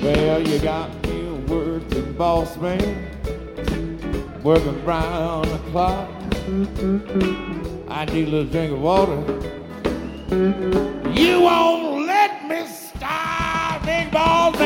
Well, you got me a working boss man, working round the clock. I need a little drink of water. You won't let me stop, big balls.